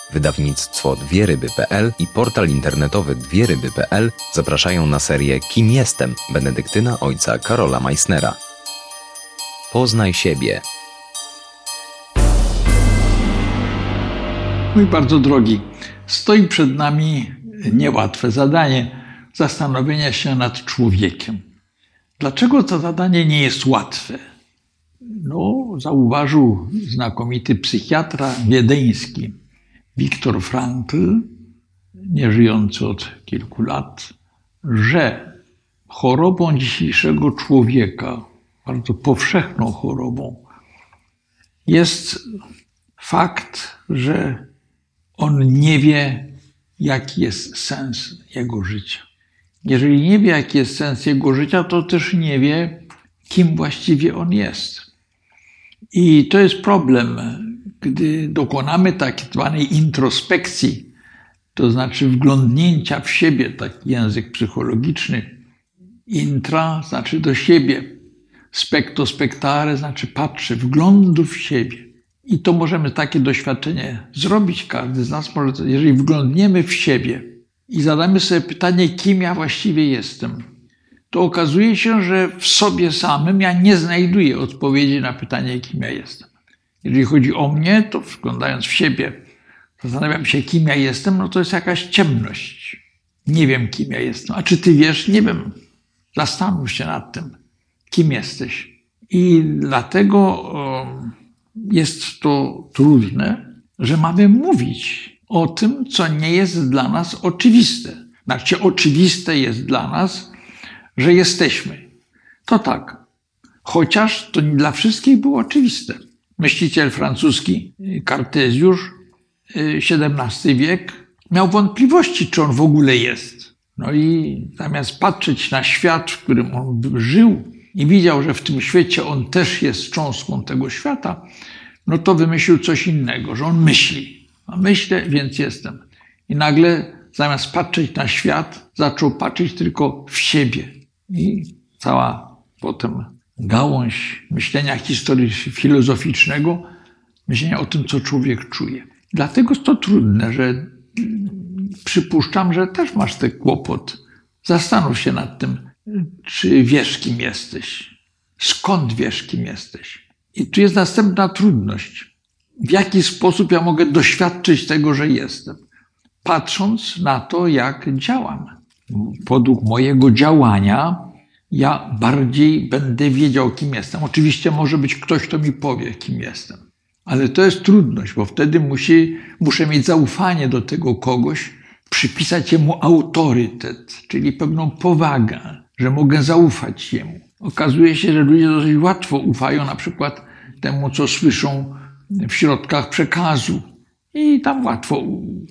Wydawnictwo dwieryby.pl i portal internetowy dwieryby.pl zapraszają na serię Kim jestem? Benedyktyna ojca Karola Meissnera. Poznaj siebie. Mój bardzo drogi, stoi przed nami niełatwe zadanie zastanowienia się nad człowiekiem. Dlaczego to zadanie nie jest łatwe? Zauważył znakomity psychiatra wiedeński Viktor Frankl, nieżyjący od kilku lat, że chorobą dzisiejszego człowieka, bardzo powszechną chorobą, jest fakt, że on nie wie, jaki jest sens jego życia. Jeżeli nie wie, jaki jest sens jego życia, to też nie wie, kim właściwie on jest. I to jest problem, gdy dokonamy tak zwanej introspekcji, to znaczy wglądnięcia w siebie, taki język psychologiczny. Intra znaczy do siebie, specto spectare znaczy patrzy, wglądu w siebie. I to możemy takie doświadczenie zrobić, każdy z nas może, jeżeli wglądniemy w siebie i zadamy sobie pytanie, kim ja właściwie jestem, to okazuje się, że w sobie samym ja nie znajduję odpowiedzi na pytanie, kim ja jestem. Jeżeli chodzi o mnie, to wglądając w siebie, zastanawiam się, kim ja jestem, to jest jakaś ciemność. Nie wiem, kim ja jestem. A czy ty wiesz? Nie wiem. Zastanów się nad tym, kim jesteś. I dlatego jest to trudne, że mamy mówić o tym, co nie jest dla nas oczywiste. Znaczy, oczywiste jest dla nas, że jesteśmy. To tak. Chociaż to nie dla wszystkich było oczywiste. Myśliciel francuski Kartezjusz, XVII wiek, miał wątpliwości, czy on w ogóle jest. I zamiast patrzeć na świat, w którym on żył i widział, że w tym świecie on też jest cząstką tego świata, to wymyślił coś innego, że on myśli. A myślę, więc jestem. I nagle zamiast patrzeć na świat, zaczął patrzeć tylko w siebie. I cała potem gałąź myślenia filozoficznego, myślenia o tym, co człowiek czuje. Dlatego jest to trudne, że przypuszczam, że też masz ten kłopot. Zastanów się nad tym, czy wiesz, kim jesteś. Skąd wiesz, kim jesteś? I tu jest następna trudność. W jaki sposób ja mogę doświadczyć tego, że jestem? Patrząc na to, jak działam. Według mojego działania ja bardziej będę wiedział, kim jestem. Oczywiście może być ktoś, kto mi powie, kim jestem. Ale to jest trudność, bo wtedy muszę mieć zaufanie do tego kogoś, przypisać jemu autorytet, czyli pewną powagę, że mogę zaufać jemu. Okazuje się, że ludzie dosyć łatwo ufają na przykład temu, co słyszą w środkach przekazu i tam łatwo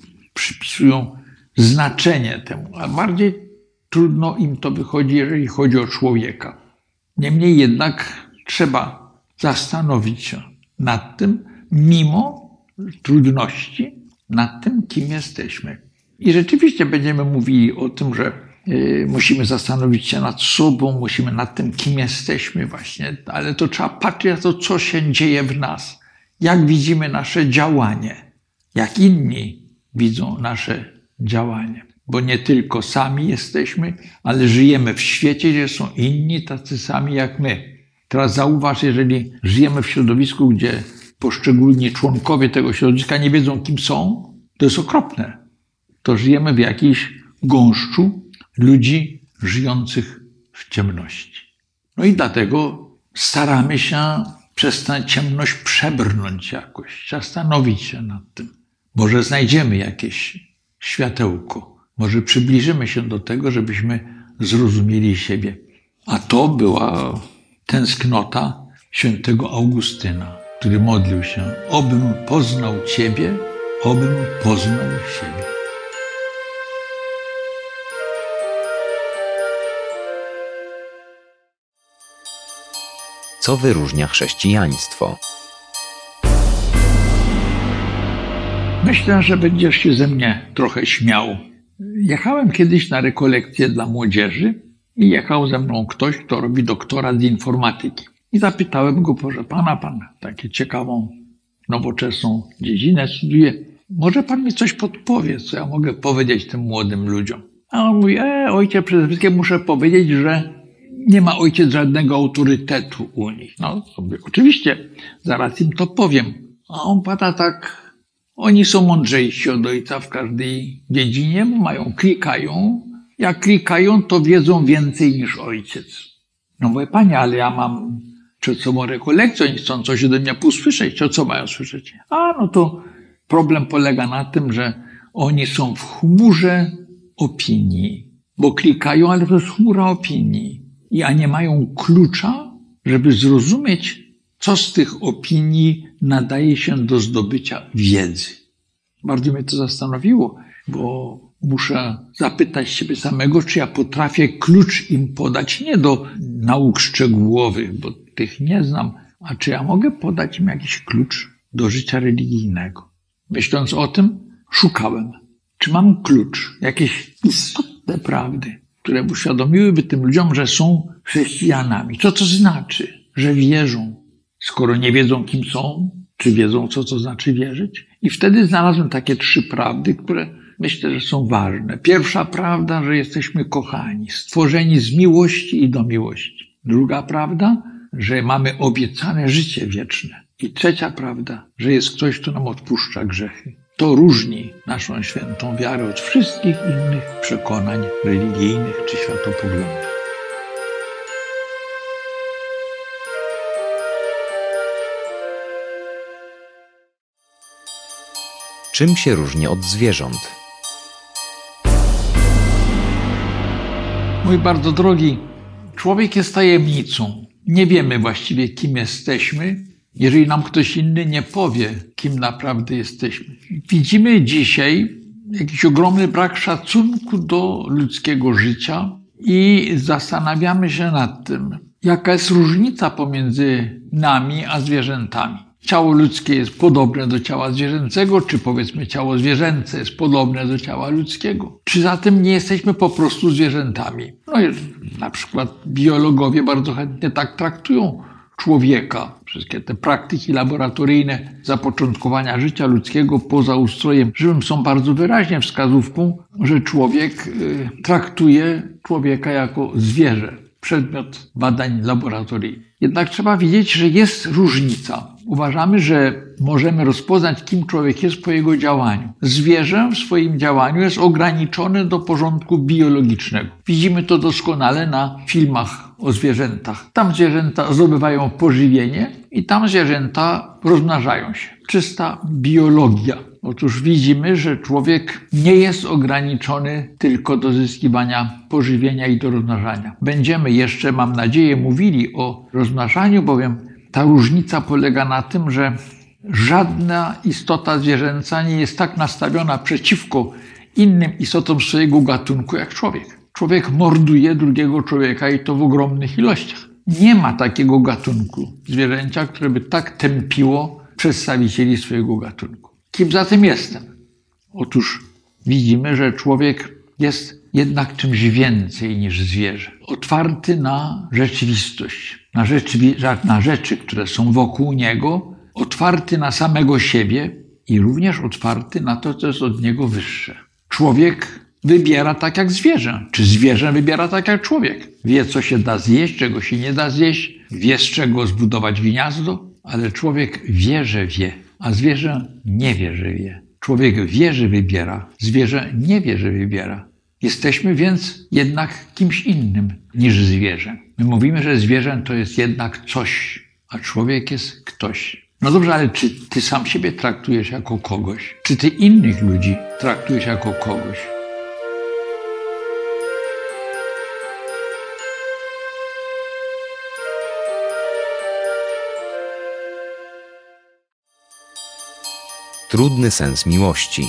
przypisują znaczenie temu, a bardziej trudno im to wychodzi, jeżeli chodzi o człowieka. Niemniej jednak trzeba zastanowić się nad tym, mimo trudności, nad tym, kim jesteśmy. I rzeczywiście będziemy mówili o tym, że musimy zastanowić się nad sobą, musimy nad tym, kim jesteśmy właśnie, ale to trzeba patrzeć na to, co się dzieje w nas, jak widzimy nasze działanie, jak inni widzą nasze działanie. Bo nie tylko sami jesteśmy, ale żyjemy w świecie, gdzie są inni tacy sami jak my. Teraz zauważ, jeżeli żyjemy w środowisku, gdzie poszczególni członkowie tego środowiska nie wiedzą, kim są, to jest okropne. To żyjemy w jakiejś gąszczu ludzi żyjących w ciemności. I dlatego staramy się przez tę ciemność przebrnąć jakoś, zastanowić się nad tym. Może znajdziemy jakieś światełko, może przybliżymy się do tego, żebyśmy zrozumieli siebie. A to była tęsknota świętego Augustyna, który modlił się: obym poznał Ciebie, obym poznał siebie. Co wyróżnia chrześcijaństwo? Myślę, że będziesz się ze mnie trochę śmiał. Jechałem kiedyś na rekolekcję dla młodzieży i jechał ze mną ktoś, kto robi doktorat z informatyki. I zapytałem go, proszę pana, pan takie ciekawą, nowoczesną dziedzinę studiuje, może pan mi coś podpowie, co ja mogę powiedzieć tym młodym ludziom? A on mówi, ojciec, przede wszystkim muszę powiedzieć, że nie ma ojciec żadnego autorytetu u nich. No, sobie, oczywiście, zaraz im to powiem. A on pada tak, oni są mądrzejsi od ojca w każdej dziedzinie, klikają. Jak klikają, to wiedzą więcej niż ojciec. No mówię, panie, ale ja mam przed sobą rekolekcję, oni chcą coś ode mnie usłyszeć, co mają słyszeć? No to problem polega na tym, że oni są w chmurze opinii, bo klikają, ale to jest chmura opinii. A nie mają klucza, żeby zrozumieć, co z tych opinii nadaje się do zdobycia wiedzy. Bardzo mnie to zastanowiło, bo muszę zapytać siebie samego, czy ja potrafię klucz im podać, nie do nauk szczegółowych, bo tych nie znam, a czy ja mogę podać im jakiś klucz do życia religijnego. Myśląc o tym, szukałem, czy mam klucz, jakieś istotne prawdy, które uświadomiłyby tym ludziom, że są chrześcijanami. Co to znaczy, że wierzą, skoro nie wiedzą, kim są, czy wiedzą, co to znaczy wierzyć? I wtedy znalazłem takie 3 prawdy, które myślę, że są ważne. Pierwsza prawda, że jesteśmy kochani, stworzeni z miłości i do miłości. Druga prawda, że mamy obiecane życie wieczne. I trzecia prawda, że jest ktoś, kto nam odpuszcza grzechy. To różni naszą świętą wiarę od wszystkich innych przekonań religijnych czy światopoglądów. Czym się różni od zwierząt? Mój bardzo drogi, człowiek jest tajemnicą. Nie wiemy właściwie, kim jesteśmy, jeżeli nam ktoś inny nie powie, kim naprawdę jesteśmy. Widzimy dzisiaj jakiś ogromny brak szacunku do ludzkiego życia i zastanawiamy się nad tym, jaka jest różnica pomiędzy nami a zwierzętami. Ciało ludzkie jest podobne do ciała zwierzęcego, czy powiedzmy ciało zwierzęce jest podobne do ciała ludzkiego? Czy zatem nie jesteśmy po prostu zwierzętami? Na przykład biologowie bardzo chętnie tak traktują człowieka. Wszystkie te praktyki laboratoryjne zapoczątkowania życia ludzkiego poza ustrojem żywym są bardzo wyraźnie wskazówką, że człowiek traktuje człowieka jako zwierzę, przedmiot badań laboratoryjnych. Jednak trzeba wiedzieć, że jest różnica. Uważamy, że możemy rozpoznać, kim człowiek jest po jego działaniu. Zwierzę w swoim działaniu jest ograniczone do porządku biologicznego. Widzimy to doskonale na filmach o zwierzętach. Tam zwierzęta zdobywają pożywienie i tam zwierzęta rozmnażają się. Czysta biologia. Otóż widzimy, że człowiek nie jest ograniczony tylko do zyskiwania pożywienia i do rozmnażania. Będziemy jeszcze, mam nadzieję, mówili o rozmnażaniu, bowiem ta różnica polega na tym, że żadna istota zwierzęca nie jest tak nastawiona przeciwko innym istotom swojego gatunku jak człowiek. Człowiek morduje drugiego człowieka i to w ogromnych ilościach. Nie ma takiego gatunku zwierzęcia, które by tak tępiło przedstawicieli swojego gatunku. Kim zatem jestem? Otóż widzimy, że człowiek jest jednak czymś więcej niż zwierzę. Otwarty na rzeczywistość, na rzeczy, które są wokół niego, otwarty na samego siebie i również otwarty na to, co jest od niego wyższe. Człowiek wybiera tak jak zwierzę, czy zwierzę wybiera tak jak człowiek. Wie, co się da zjeść, czego się nie da zjeść, wie, z czego zbudować gniazdo, ale człowiek wie, że wie, a zwierzę nie wie, że wie. Człowiek wie, że wybiera, zwierzę nie wie, że wybiera. Jesteśmy więc jednak kimś innym niż zwierzę. My mówimy, że zwierzę to jest jednak coś, a człowiek jest ktoś. No dobrze, ale czy ty sam siebie traktujesz jako kogoś? Czy ty innych ludzi traktujesz jako kogoś? Trudny sens miłości.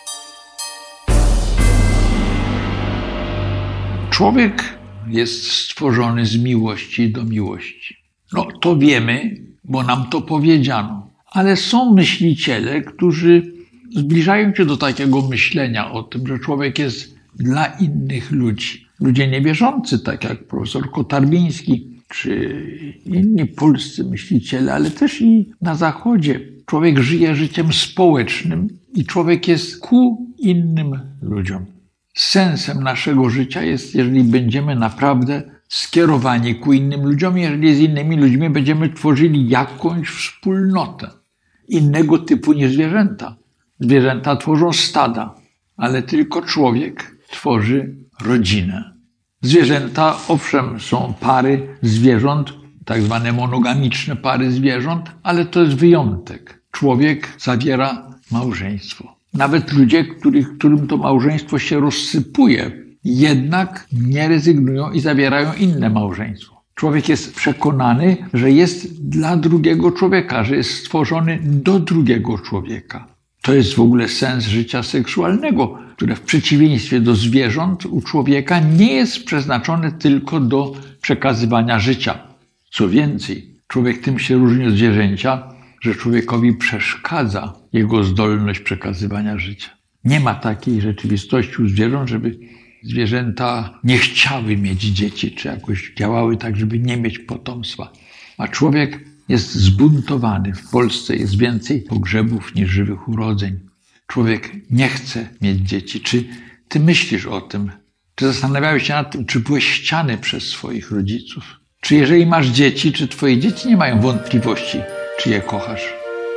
Człowiek jest stworzony z miłości do miłości. No to wiemy, bo nam to powiedziano. Ale są myśliciele, którzy zbliżają się do takiego myślenia o tym, że człowiek jest dla innych ludzi. Ludzie niewierzący, tak jak profesor Kotarbiński, czy inni polscy myśliciele, ale też i na Zachodzie. Człowiek żyje życiem społecznym I człowiek jest ku innym ludziom. Sensem naszego życia jest, jeżeli będziemy naprawdę skierowani ku innym ludziom, jeżeli z innymi ludźmi będziemy tworzyli jakąś wspólnotę innego typu niż zwierzęta. Zwierzęta tworzą stada, ale tylko człowiek tworzy rodzinę. Zwierzęta, owszem, są pary zwierząt, tak zwane monogamiczne pary zwierząt, ale to jest wyjątek. Człowiek zawiera małżeństwo. Nawet ludzie, którym to małżeństwo się rozsypuje, jednak nie rezygnują i zawierają inne małżeństwo. Człowiek jest przekonany, że jest dla drugiego człowieka, że jest stworzony do drugiego człowieka. To jest w ogóle sens życia seksualnego, które w przeciwieństwie do zwierząt u człowieka nie jest przeznaczone tylko do przekazywania życia. Co więcej, człowiek tym się różni od zwierzęcia, że człowiekowi przeszkadza jego zdolność przekazywania życia. Nie ma takiej rzeczywistości u zwierząt, żeby zwierzęta nie chciały mieć dzieci, czy jakoś działały tak, żeby nie mieć potomstwa. A człowiek jest zbuntowany. W Polsce jest więcej pogrzebów niż żywych urodzeń. Człowiek nie chce mieć dzieci. Czy ty myślisz o tym? Czy zastanawiałeś się nad tym, czy byłeś chciany przez swoich rodziców? Czy jeżeli masz dzieci, czy twoje dzieci nie mają wątpliwości, czy je kochasz?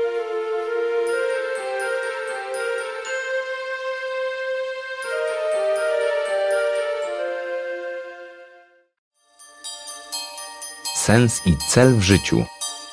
Sens i cel w życiu.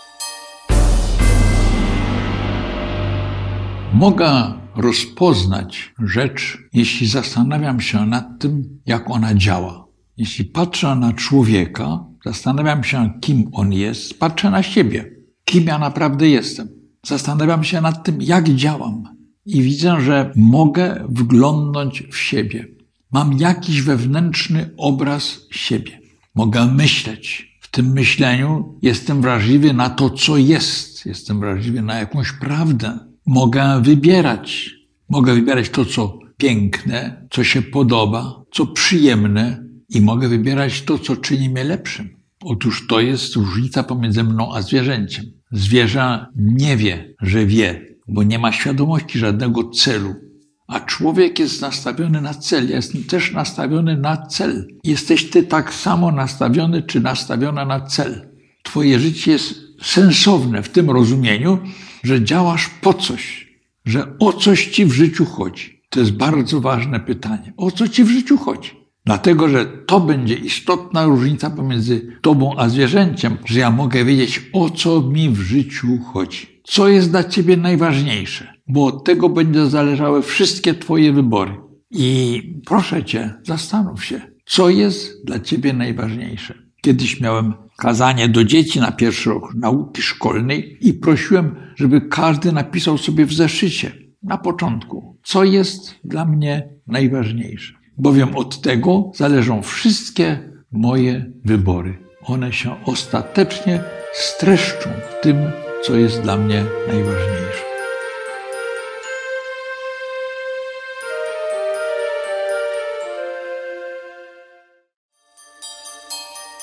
Mogę rozpoznać rzecz, jeśli zastanawiam się nad tym, jak ona działa. Jeśli patrzę na człowieka, zastanawiam się, kim on jest, patrzę na siebie, kim ja naprawdę jestem. Zastanawiam się nad tym, jak działam i widzę, że mogę wglądnąć w siebie. Mam jakiś wewnętrzny obraz siebie. Mogę myśleć. W tym myśleniu jestem wrażliwy na to, co jest. Jestem wrażliwy na jakąś prawdę. Mogę wybierać. Mogę wybierać to, co piękne, co się podoba, co przyjemne i mogę wybierać to, co czyni mnie lepszym. Otóż to jest różnica pomiędzy mną a zwierzęciem. Zwierzę nie wie, że wie, bo nie ma świadomości żadnego celu. A człowiek jest nastawiony na cel. Ja jestem też nastawiony na cel. Jesteś ty tak samo nastawiony czy nastawiona na cel. Twoje życie jest sensowne w tym rozumieniu, że działasz po coś, że o coś ci w życiu chodzi. To jest bardzo ważne pytanie. O co ci w życiu chodzi? Dlatego, że to będzie istotna różnica pomiędzy tobą a zwierzęciem, że ja mogę wiedzieć, o co mi w życiu chodzi. Co jest dla ciebie najważniejsze, bo od tego będą zależały wszystkie twoje wybory. I proszę cię, zastanów się, co jest dla ciebie najważniejsze. Kiedyś miałem kazanie do dzieci na pierwszy rok nauki szkolnej i prosiłem, żeby każdy napisał sobie w zeszycie na początku, co jest dla mnie najważniejsze. Bowiem od tego zależą wszystkie moje wybory. One się ostatecznie streszczą w tym, co jest dla mnie najważniejsze.